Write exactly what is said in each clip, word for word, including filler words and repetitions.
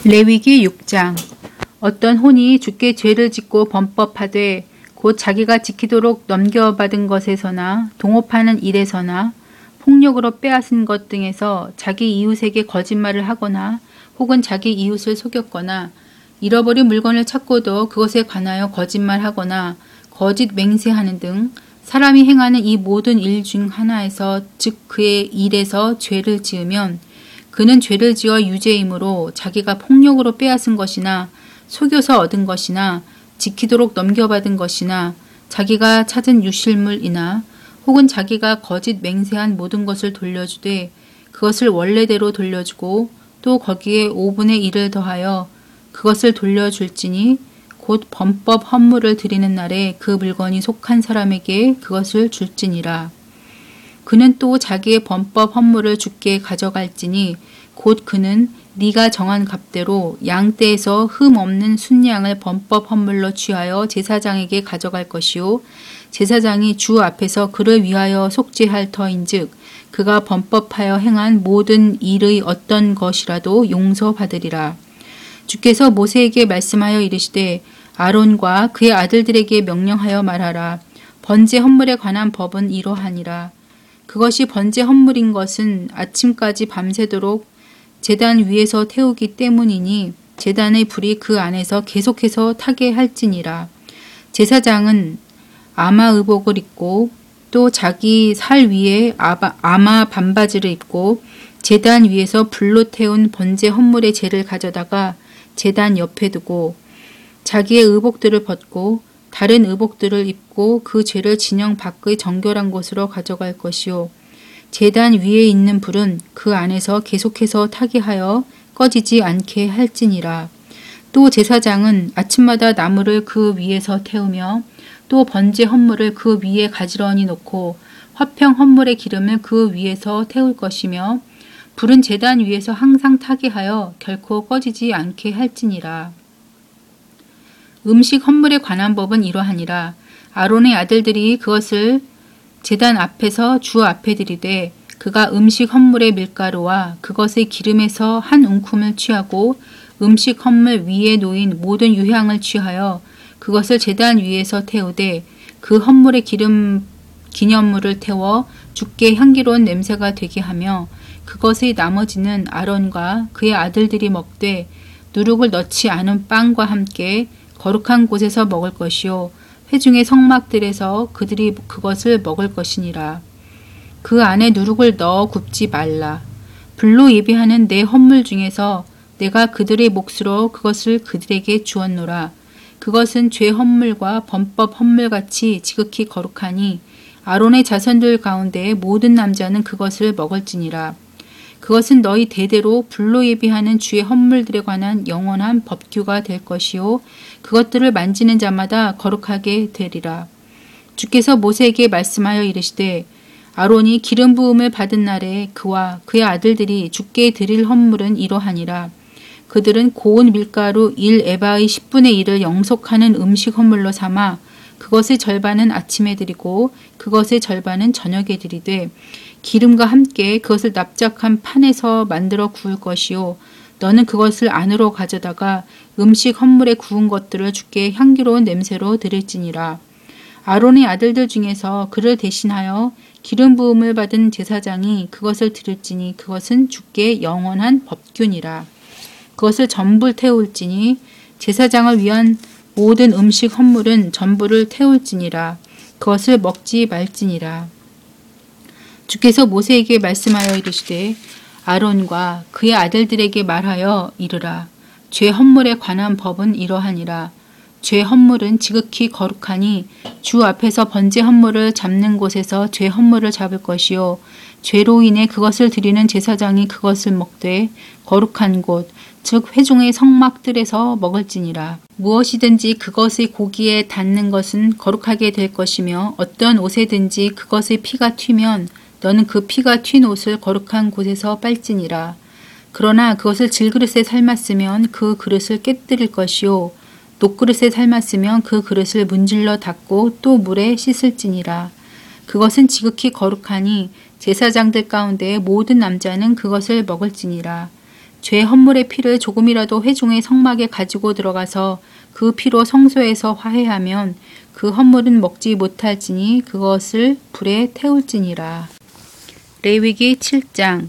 레위기 육 장. 어떤 혼이 주께 죄를 짓고 범법하되 곧 자기가 지키도록 넘겨받은 것에서나 동업하는 일에서나 폭력으로 빼앗은 것 등에서 자기 이웃에게 거짓말을 하거나 혹은 자기 이웃을 속였거나 잃어버린 물건을 찾고도 그것에 관하여 거짓말하거나 거짓 맹세하는 등 사람이 행하는 이 모든 일 중 하나에서 즉 그의 일에서 죄를 지으면 그는 죄를 지어 유죄이므로 자기가 폭력으로 빼앗은 것이나 속여서 얻은 것이나 지키도록 넘겨받은 것이나 자기가 찾은 유실물이나 혹은 자기가 거짓 맹세한 모든 것을 돌려주되 그것을 원래대로 돌려주고 또 거기에 오분의 일을 더하여 그것을 돌려줄지니 곧 범법 헌물을 드리는 날에 그 물건이 속한 사람에게 그것을 줄지니라. 그는 또 자기의 범법 헌물을 주께 가져갈지니 곧 그는 네가 정한 값대로 양떼에서 흠 없는 순양을 범법 헌물로 취하여 제사장에게 가져갈 것이요 제사장이 주 앞에서 그를 위하여 속죄할 터인즉 그가 범법하여 행한 모든 일의 어떤 것이라도 용서받으리라. 주께서 모세에게 말씀하여 이르시되 아론과 그의 아들들에게 명령하여 말하라. 번제 헌물에 관한 법은 이러하니라. 그것이 번제 헌물인 것은 아침까지 밤새도록 제단 위에서 태우기 때문이니 제단의 불이 그 안에서 계속해서 타게 할지니라. 제사장은 아마 의복을 입고 또 자기 살 위에 아바, 아마 반바지를 입고 제단 위에서 불로 태운 번제 헌물의 재를 가져다가 제단 옆에 두고 자기의 의복들을 벗고 다른 의복들을 입고 그 죄를 진영 밖의 정결한 곳으로 가져갈 것이요 제단 위에 있는 불은 그 안에서 계속해서 타게 하여 꺼지지 않게 할지니라. 또 제사장은 아침마다 나무를 그 위에서 태우며 또 번제 헌물을 그 위에 가지런히 놓고 화평 헌물의 기름을 그 위에서 태울 것이며 불은 제단 위에서 항상 타게 하여 결코 꺼지지 않게 할지니라. 음식 헌물에 관한 법은 이러하니라. 아론의 아들들이 그것을 제단 앞에서 주 앞에 들이되 그가 음식 헌물의 밀가루와 그것의 기름에서 한 움큼을 취하고 음식 헌물 위에 놓인 모든 유향을 취하여 그것을 제단 위에서 태우되 그 헌물의 기름 기념물을 태워 주께 향기로운 냄새가 되게 하며 그것의 나머지는 아론과 그의 아들들이 먹되 누룩을 넣지 않은 빵과 함께 거룩한 곳에서 먹을 것이요 회중의 성막들에서 그들이 그것을 먹을 것이니라. 그 안에 누룩을 넣어 굽지 말라. 불로 예비하는 내 헌물 중에서 내가 그들의 몫으로 그것을 그들에게 주었노라. 그것은 죄 헌물과 범법 헌물같이 지극히 거룩하니 아론의 자손들 가운데 모든 남자는 그것을 먹을지니라. 그것은 너희 대대로 불로 예비하는 주의 헌물들에 관한 영원한 법규가 될 것이요 그것들을 만지는 자마다 거룩하게 되리라. 주께서 모세에게 말씀하여 이르시되 아론이 기름 부음을 받은 날에 그와 그의 아들들이 주께 드릴 헌물은 이러하니라. 그들은 고운 밀가루 일 에바의 십분의 일을 영속하는 음식 헌물로 삼아 그것의 절반은 아침에 드리고 그것의 절반은 저녁에 드리되 기름과 함께 그것을 납작한 판에서 만들어 구울 것이요 너는 그것을 안으로 가져다가 음식 헌물에 구운 것들을 주께 향기로운 냄새로 드릴지니라. 아론의 아들들 중에서 그를 대신하여 기름 부음을 받은 제사장이 그것을 드릴지니 그것은 주께 영원한 법규니라. 그것을 전부 태울지니 제사장을 위한 모든 음식 헌물은 전부를 태울지니라. 그것을 먹지 말지니라. 주께서 모세에게 말씀하여 이르시되 아론과 그의 아들들에게 말하여 이르라. 죄 헌물에 관한 법은 이러하니라. 죄 헌물은 지극히 거룩하니 주 앞에서 번제 헌물을 잡는 곳에서 죄 헌물을 잡을 것이요 죄로 인해 그것을 드리는 제사장이 그것을 먹되 거룩한 곳 즉 회중의 성막들에서 먹을지니라. 무엇이든지 그것의 고기에 닿는 것은 거룩하게 될 것이며 어떤 옷에든지 그것의 피가 튀면 너는 그 피가 튄 옷을 거룩한 곳에서 빨지니라. 그러나 그것을 질그릇에 삶았으면 그 그릇을 깨뜨릴 것이요 녹그릇에 삶았으면 그 그릇을 문질러 닦고 또 물에 씻을지니라. 그것은 지극히 거룩하니 제사장들 가운데 모든 남자는 그것을 먹을지니라. 죄 헌물의 피를 조금이라도 회중의 성막에 가지고 들어가서 그 피로 성소에서 화해하면 그 헌물은 먹지 못할지니 그것을 불에 태울지니라. 레위기 칠 장.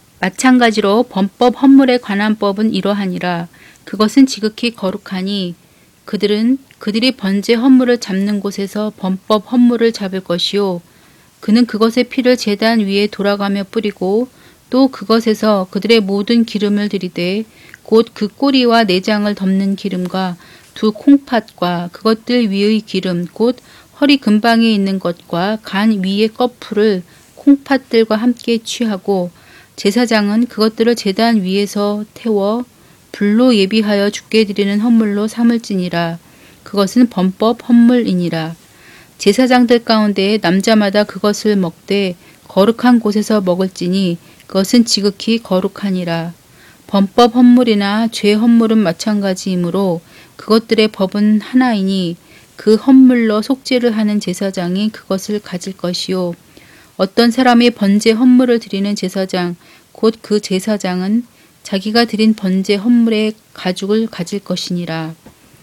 마찬가지로 범법 헌물에 관한 법은 이러하니라. 그것은 지극히 거룩하니 그들은 그들이 번제 헌물을 잡는 곳에서 범법 헌물을 잡을 것이요 그는 그것의 피를 제단 위에 돌아가며 뿌리고 또 그것에서 그들의 모든 기름을 들이되 곧 그 꼬리와 내장을 덮는 기름과 두 콩팥과 그것들 위의 기름 곧 허리 근방에 있는 것과 간 위의 꺼풀을 콩팥들과 함께 취하고 제사장은 그것들을 제단 위에서 태워 불로 예비하여 주께 드리는 헌물로 삼을지니라. 그것은 범법 헌물이니라. 제사장들 가운데 남자마다 그것을 먹되 거룩한 곳에서 먹을지니 그것은 지극히 거룩하니라. 범법 헌물이나 죄 헌물은 마찬가지이므로 그것들의 법은 하나이니 그 헌물로 속죄를 하는 제사장이 그것을 가질 것이요 어떤 사람이 번제 헌물을 드리는 제사장 곧 그 제사장은 자기가 드린 번제 헌물의 가죽을 가질 것이니라.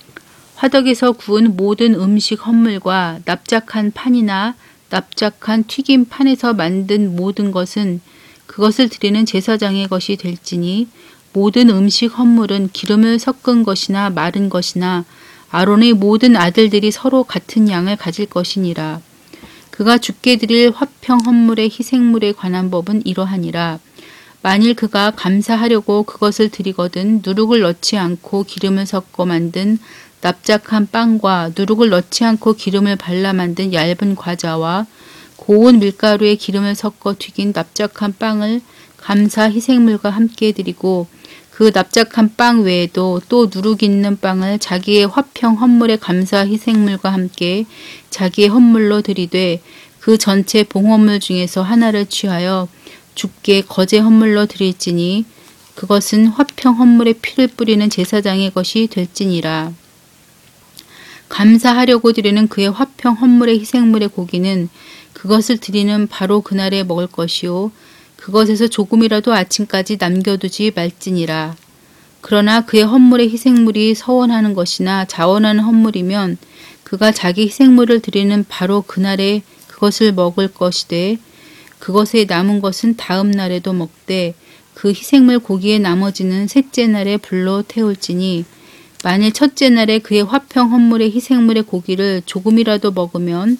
화덕에서 구운 모든 음식 헌물과 납작한 판이나 납작한 튀김 판에서 만든 모든 것은 그것을 드리는 제사장의 것이 될지니 모든 음식 헌물은 기름을 섞은 것이나 마른 것이나 아론의 모든 아들들이 서로 같은 양을 가질 것이니라. 그가 주께 드릴 화평 헌물의 희생물에 관한 법은 이러하니라. 만일 그가 감사하려고 그것을 드리거든 누룩을 넣지 않고 기름을 섞어 만든 납작한 빵과 누룩을 넣지 않고 기름을 발라 만든 얇은 과자와 고운 밀가루에 기름을 섞어 튀긴 납작한 빵을 감사 희생물과 함께 드리고 그 납작한 빵 외에도 또 누룩 있는 빵을 자기의 화평 헌물의 감사 희생물과 함께 자기의 헌물로 드리되 그 전체 봉헌물 중에서 하나를 취하여 주께 거제 헌물로 드릴지니 그것은 화평 헌물에 피를 뿌리는 제사장의 것이 될지니라. 감사하려고 드리는 그의 화평 헌물의 희생물의 고기는 그것을 드리는 바로 그날에 먹을 것이요 그것에서 조금이라도 아침까지 남겨두지 말지니라. 그러나 그의 헌물의 희생물이 서원하는 것이나 자원하는 헌물이면 그가 자기 희생물을 드리는 바로 그날에 그것을 먹을 것이되 그것에 남은 것은 다음 날에도 먹되 그 희생물 고기의 나머지는 셋째 날에 불로 태울지니 만일 첫째 날에 그의 화평 헌물의 희생물의 고기를 조금이라도 먹으면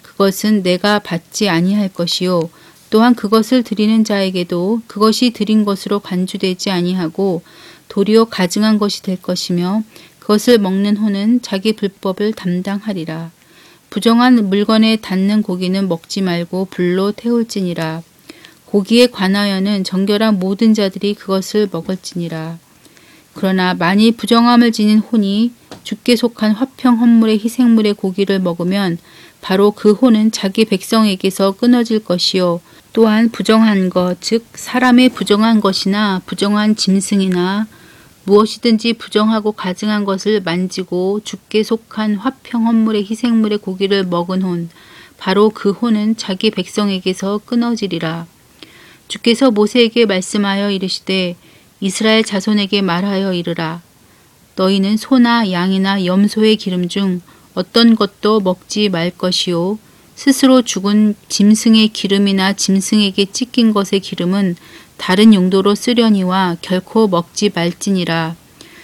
그것은 내가 받지 아니할 것이요 또한 그것을 드리는 자에게도 그것이 드린 것으로 간주되지 아니하고 도리어 가증한 것이 될 것이며 그것을 먹는 혼은 자기 불법을 담당하리라. 부정한 물건에 닿는 고기는 먹지 말고 불로 태울지니라. 고기에 관하여는 정결한 모든 자들이 그것을 먹을지니라. 그러나 만일 부정함을 지닌 혼이 주께 속한 화평 헌물의 희생물의 고기를 먹으면 바로 그 혼은 자기 백성에게서 끊어질 것이요 또한 부정한 것, 즉 사람의 부정한 것이나 부정한 짐승이나 무엇이든지 부정하고 가증한 것을 만지고 주께 속한 화평 헌물의 희생물의 고기를 먹은 혼, 바로 그 혼은 자기 백성에게서 끊어지리라. 주께서 모세에게 말씀하여 이르시되 이스라엘 자손에게 말하여 이르라. 너희는 소나 양이나 염소의 기름 중 어떤 것도 먹지 말 것이요 스스로 죽은 짐승의 기름이나 짐승에게 찢긴 것의 기름은 다른 용도로 쓰려니와 결코 먹지 말지니라.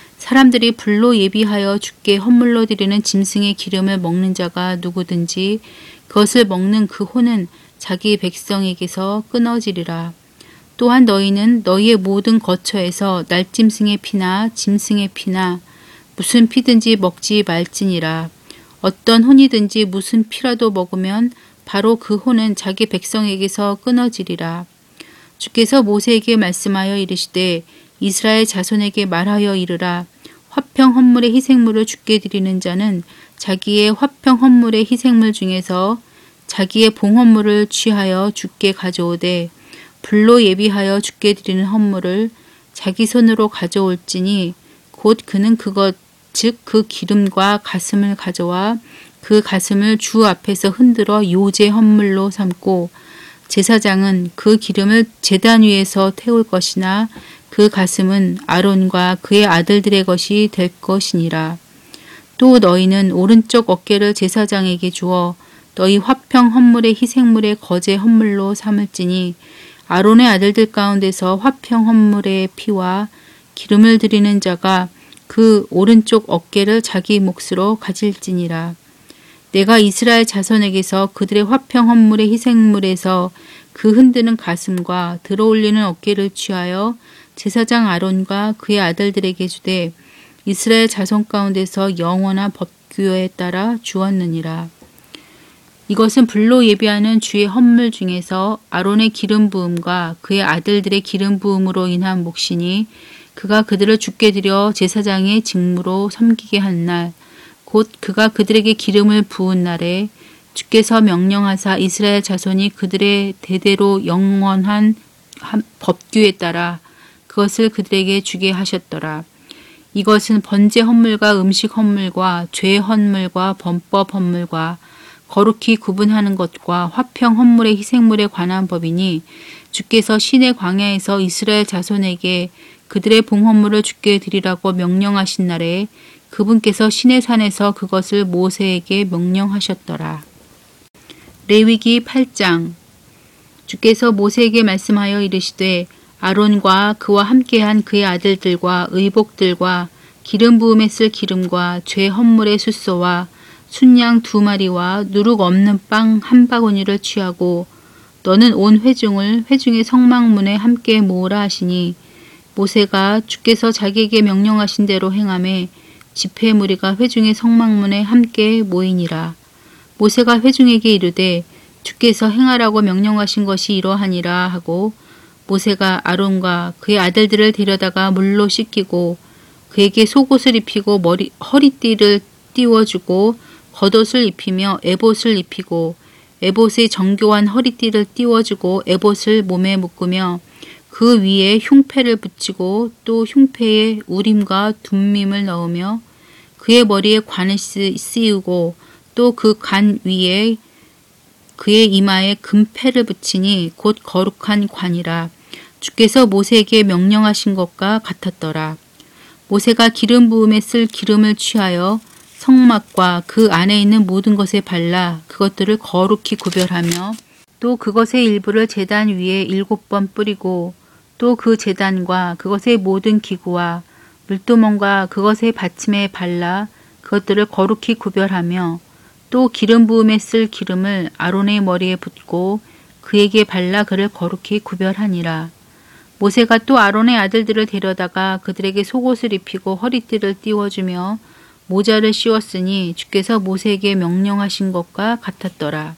사람들이 불로 예비하여 주께 헌물로 드리는 짐승의 기름을 먹는 자가 누구든지 그것을 먹는 그 혼은 자기 백성에게서 끊어지리라. 또한 너희는 너희의 모든 거처에서 날짐승의 피나 짐승의 피나 무슨 피든지 먹지 말지니라. 어떤 혼이든지 무슨 피라도 먹으면 바로 그 혼은 자기 백성에게서 끊어지리라. 주께서 모세에게 말씀하여 이르시되 이스라엘 자손에게 말하여 이르라. 화평 헌물의 희생물을 주께 드리는 자는 자기의 화평 헌물의 희생물 중에서 자기의 봉헌물을 취하여 주께 가져오되 불로 예비하여 주께 드리는 헌물을 자기 손으로 가져올지니 곧 그는 그것 즉 그 기름과 가슴을 가져와 그 가슴을 주 앞에서 흔들어 요제 헌물로 삼고 제사장은 그 기름을 제단 위에서 태울 것이나 그 가슴은 아론과 그의 아들들의 것이 될 것이니라. 또 너희는 오른쪽 어깨를 제사장에게 주어 너희 화평 헌물의 희생물의 거제 헌물로 삼을지니 아론의 아들들 가운데서 화평 헌물의 피와 기름을 드리는 자가 그 오른쪽 어깨를 자기 몫으로 가질지니라. 내가 이스라엘 자손에게서 그들의 화평 헌물의 희생물에서 그 흔드는 가슴과 들어올리는 어깨를 취하여 제사장 아론과 그의 아들들에게 주되 이스라엘 자손 가운데서 영원한 법규에 따라 주었느니라. 이것은 불로 예비하는 주의 헌물 중에서 아론의 기름 부음과 그의 아들들의 기름 부음으로 인한 몫이니 그가 그들을 주께 드려 제사장의 직무로 섬기게 한 날, 곧 그가 그들에게 기름을 부은 날에 주께서 명령하사 이스라엘 자손이 그들의 대대로 영원한 법규에 따라 그것을 그들에게 주게 하셨더라. 이것은 번제 헌물과 음식 헌물과 죄 헌물과 범법 헌물과 거룩히 구분하는 것과 화평 헌물의 희생물에 관한 법이니 주께서 시내 광야에서 이스라엘 자손에게 그들의 봉헌물을 주께 드리라고 명령하신 날에 그분께서 시내 산에서 그것을 모세에게 명령하셨더라. 레위기 팔 장. 주께서 모세에게 말씀하여 이르시되 아론과 그와 함께한 그의 아들들과 의복들과 기름 부음에 쓸 기름과 죄 헌물의 숫소와 순양 두 마리와 누룩 없는 빵 한 바구니를 취하고 너는 온 회중을 회중의 성막문에 함께 모으라 하시니 모세가 주께서 자기에게 명령하신 대로 행하매 집회 무리가 회중의 성막문에 함께 모이니라. 모세가 회중에게 이르되 주께서 행하라고 명령하신 것이 이러하니라 하고 모세가 아론과 그의 아들들을 데려다가 물로 씻기고 그에게 속옷을 입히고 머리 허리띠를 띄워주고 겉옷을 입히며 에봇을 입히고 에봇의 정교한 허리띠를 띄워주고 에봇을 몸에 묶으며 그 위에 흉패를 붙이고 또 흉패에 우림과 둠밈을 넣으며 그의 머리에 관을 씌우고 또 그 관 위에 그의 이마에 금패를 붙이니 곧 거룩한 관이라. 주께서 모세에게 명령하신 것과 같았더라. 모세가 기름 부음에 쓸 기름을 취하여 성막과 그 안에 있는 모든 것에 발라 그것들을 거룩히 구별하며 또 그것의 일부를 제단 위에 일곱 번 뿌리고 또 그 제단과 그것의 모든 기구와 물두멍과 그것의 받침에 발라 그것들을 거룩히 구별하며 또 기름 부음에 쓸 기름을 아론의 머리에 붓고 그에게 발라 그를 거룩히 구별하니라. 모세가 또 아론의 아들들을 데려다가 그들에게 속옷을 입히고 허리띠를 띄워주며 모자를 씌웠으니 주께서 모세에게 명령하신 것과 같았더라.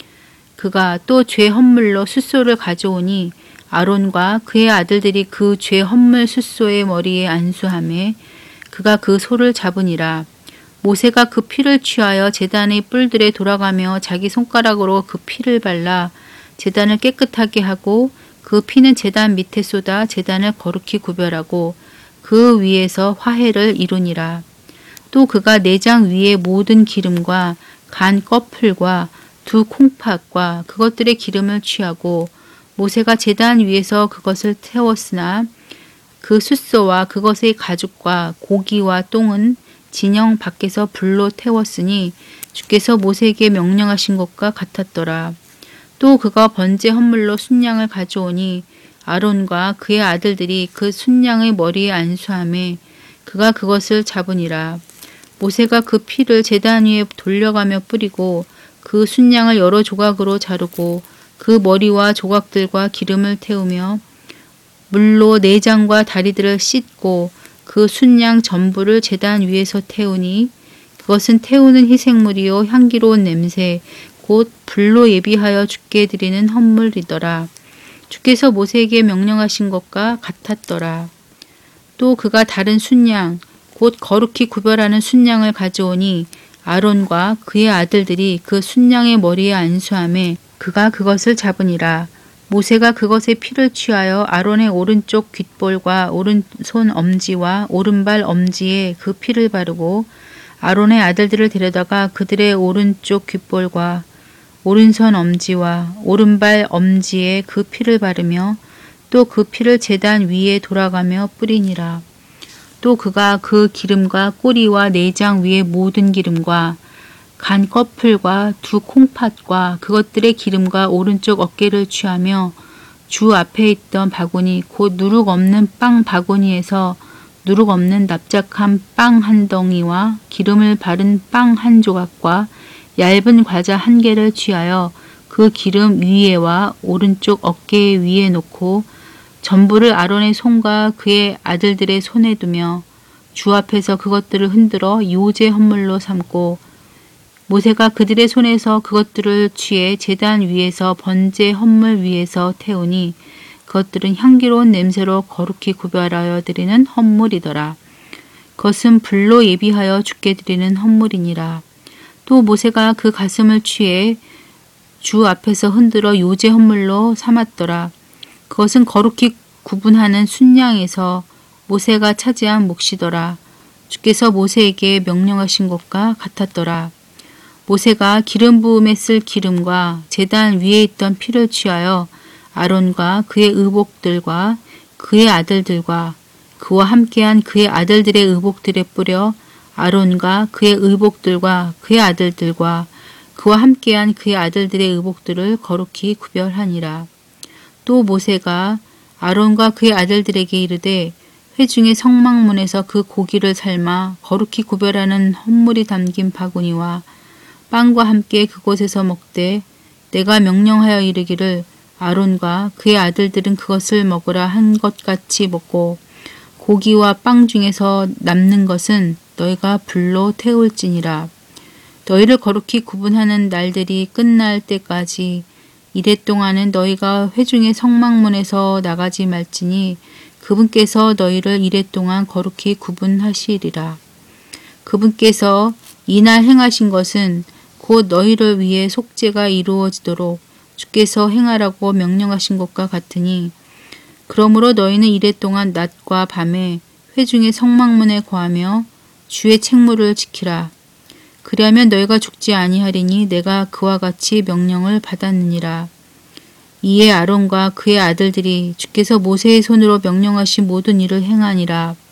그가 또 죄 헌물로 숫소를 가져오니 아론과 그의 아들들이 그 죄 헌물 숫소의 머리에 안수하매 그가 그 소를 잡으니라. 모세가 그 피를 취하여 제단의 뿔들에 돌아가며 자기 손가락으로 그 피를 발라 제단을 깨끗하게 하고 그 피는 제단 밑에 쏟아 제단을 거룩히 구별하고 그 위에서 화해를 이루니라. 또 그가 내장 위에 모든 기름과 간 꺼풀과 두 콩팥과 그것들의 기름을 취하고 모세가 제단 위에서 그것을 태웠으나 그 숫소와 그것의 가죽과 고기와 똥은 진영 밖에서 불로 태웠으니 주께서 모세에게 명령하신 것과 같았더라. 또 그가 번제 헌물로 순양을 가져오니 아론과 그의 아들들이 그 순양의 머리에 안수하매 그가 그것을 잡으니라. 모세가 그 피를 제단 위에 돌려가며 뿌리고 그 순양을 여러 조각으로 자르고 그 머리와 조각들과 기름을 태우며 물로 내장과 다리들을 씻고 그 순양 전부를 제단 위에서 태우니 그것은 태우는 희생물이요 향기로운 냄새 곧 불로 예비하여 주께 드리는 헌물이더라. 주께서 모세에게 명령하신 것과 같았더라. 또 그가 다른 순양 곧 거룩히 구별하는 순양을 가져오니 아론과 그의 아들들이 그 순양의 머리에 안수하매 그가 그것을 잡으니라. 모세가 그것의 피를 취하여 아론의 오른쪽 귓볼과 오른손 엄지와 오른발 엄지에 그 피를 바르고 아론의 아들들을 데려다가 그들의 오른쪽 귓볼과 오른손 엄지와 오른발 엄지에 그 피를 바르며 또 그 피를 제단 위에 돌아가며 뿌리니라. 또 그가 그 기름과 꼬리와 내장 위에 모든 기름과 간 꺼풀과 두 콩팥과 그것들의 기름과 오른쪽 어깨를 취하며 주 앞에 있던 바구니 곧 누룩 없는 빵 바구니에서 누룩 없는 납작한 빵 한 덩이와 기름을 바른 빵 한 조각과 얇은 과자 한 개를 취하여 그 기름 위에와 오른쪽 어깨 위에 놓고 전부를 아론의 손과 그의 아들들의 손에 두며 주 앞에서 그것들을 흔들어 요제 헌물로 삼고 모세가 그들의 손에서 그것들을 취해 제단 위에서 번제 헌물 위에서 태우니 그것들은 향기로운 냄새로 거룩히 구별하여 드리는 헌물이더라. 그것은 불로 예비하여 주께 드리는 헌물이니라. 또 모세가 그 가슴을 취해 주 앞에서 흔들어 요제 헌물로 삼았더라. 그것은 거룩히 구분하는 순양에서 모세가 차지한 몫이더라. 주께서 모세에게 명령하신 것과 같았더라. 모세가 기름 부음에 쓸 기름과 제단 위에 있던 피를 취하여 아론과 그의 의복들과 그의 아들들과 그와 함께한 그의 아들들의 의복들에 뿌려 아론과 그의 의복들과 그의 아들들과 그와 함께한 그의 아들들의 의복들을 거룩히 구별하니라. 또 모세가 아론과 그의 아들들에게 이르되 회중의 성막문에서 그 고기를 삶아 거룩히 구별하는 헌물이 담긴 바구니와 빵과 함께 그곳에서 먹되 내가 명령하여 이르기를 아론과 그의 아들들은 그것을 먹으라 한 것 같이 먹고 고기와 빵 중에서 남는 것은 너희가 불로 태울지니라. 너희를 거룩히 구분하는 날들이 끝날 때까지 이래 동안은 너희가 회중의 성막문에서 나가지 말지니 그분께서 너희를 이래 동안 거룩히 구분하시리라. 그분께서 이날 행하신 것은 곧 너희를 위해 속죄가 이루어지도록 주께서 행하라고 명령하신 것과 같으니 그러므로 너희는 이래 동안 낮과 밤에 회중의 성막문에 거하며 주의 책무를 지키라. 그리하면 너희가 죽지 아니하리니 내가 그와 같이 명령을 받았느니라. 이에 아론과 그의 아들들이 주께서 모세의 손으로 명령하신 모든 일을 행하니라.